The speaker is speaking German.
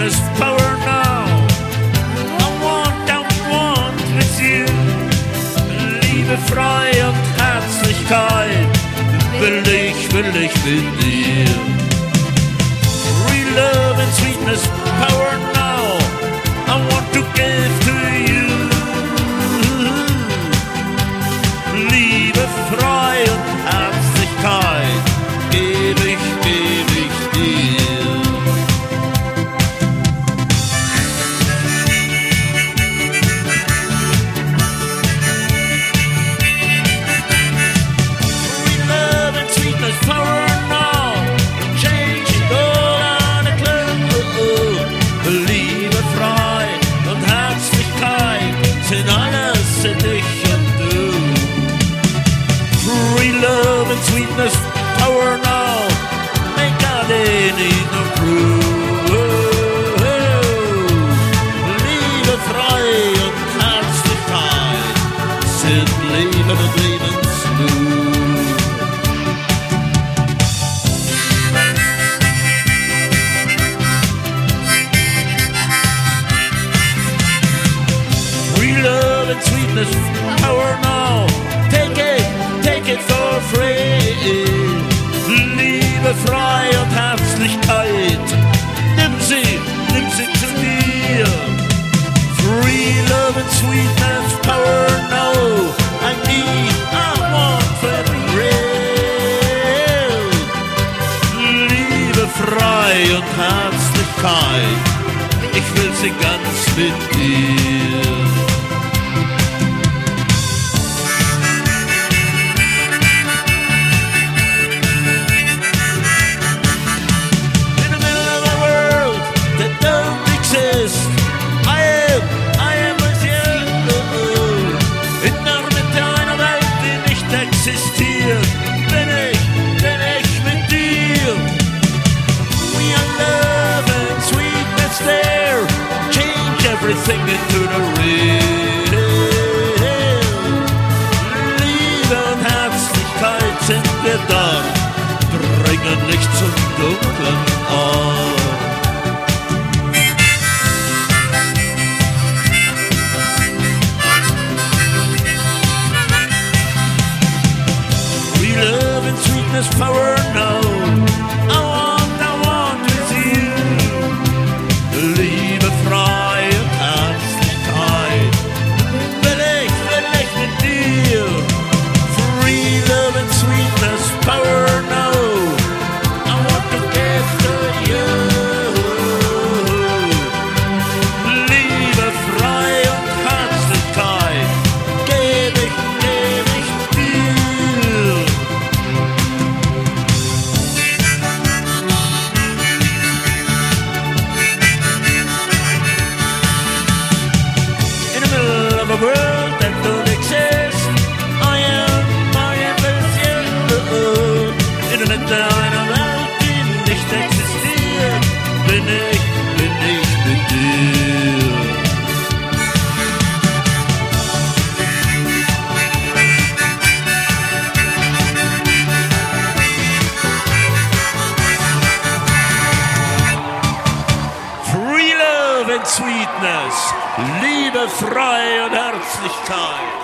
sweetness, power now. I want with you. Liebe, Freude und Herzlichkeit will ich mit dir. Real love and sweetness, power now. I want to give to you. Liebe, Freude und Herzlichkeit geb ich dir. Real love and sweetness, power now. Change it all on a clue. Liebe, Freude und Herzlichkeit sind alles in dich und du. Real love and sweetness, power now. Make God in the crew. Liebe, Freude und Herzlichkeit sind Leben und Lebensmut. Real love and sweetness, power now. Take it for free. Liebe, Freude und Herzlichkeit, nimm sie zu dir. Free love and sweetness, power now. I want for real. Liebe, Freude und Herzlichkeit, ich will sie ganz mit dir. Bin ich mit dir. We are love and sweetness there. Change everything into the real. Liebe und Herzlichkeit sind wir da. Bringen Licht zum dunklen Ort. Love and sweetness, power now. I want with you. Liebe, Freude und Herzlichkeit will ich mit dir. Free love and sweetness, power now. I want to give to you. Liebe, Freude und Herzlichkeit geb ich dir. A world that don't exist. I am with you. In der Mitte einer Welt, die nicht existiert, bin ich mit dir. Free love and sweetness, Liebe, Freude und Herzlichkeit.